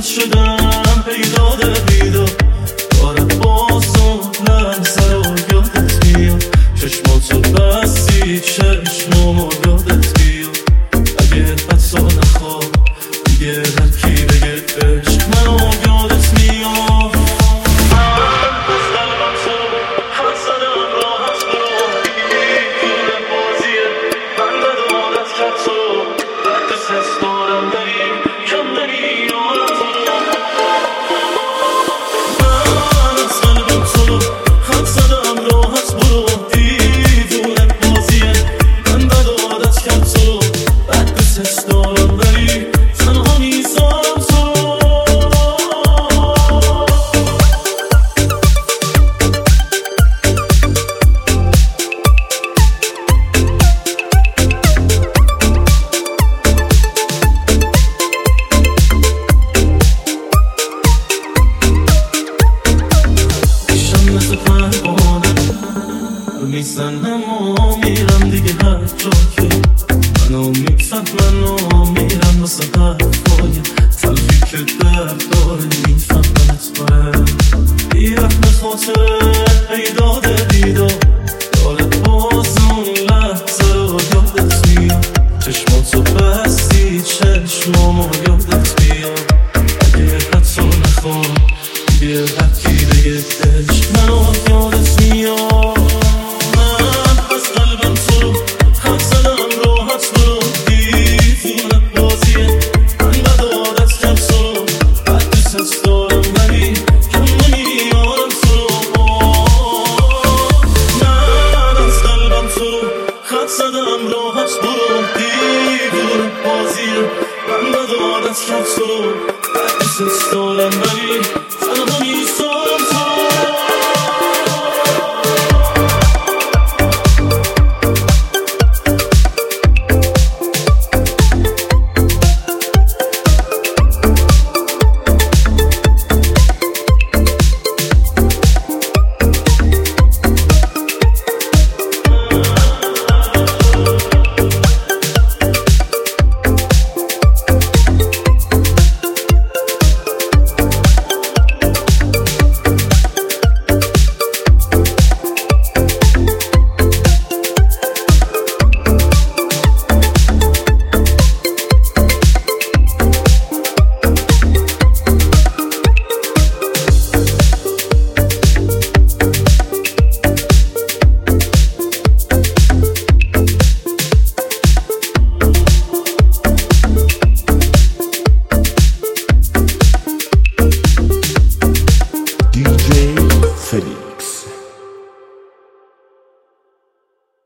شدم پیداد بیدار بارت بازم لحظه رو یادت میاد چشماتو بستی چشمامو یادت بیاد اگه حتی نخواد دیگه هر کی بگه عشق منو یادت میاد من از قلبم تو خط زدم راحت برو پول بازیه من بد عادت کرد تو دوست حس دارم داری کم نمیارم تو من از قلبم تو خط زدم راحت برو دیوونه بازیه من بد عادت کرد تو دوست حس دارم داری تنها میذارم تو مثل پروانه رو میزنم و میرم دیگه هر جا که منو میپسند منو میرم واسه حرفای تلخی که درد داره میفهمنت داره بیرحم خاطره پیداد بیدار یادت باز اون لحظه رو یادت میاد چشماتو بستی چشمامو یادت میاد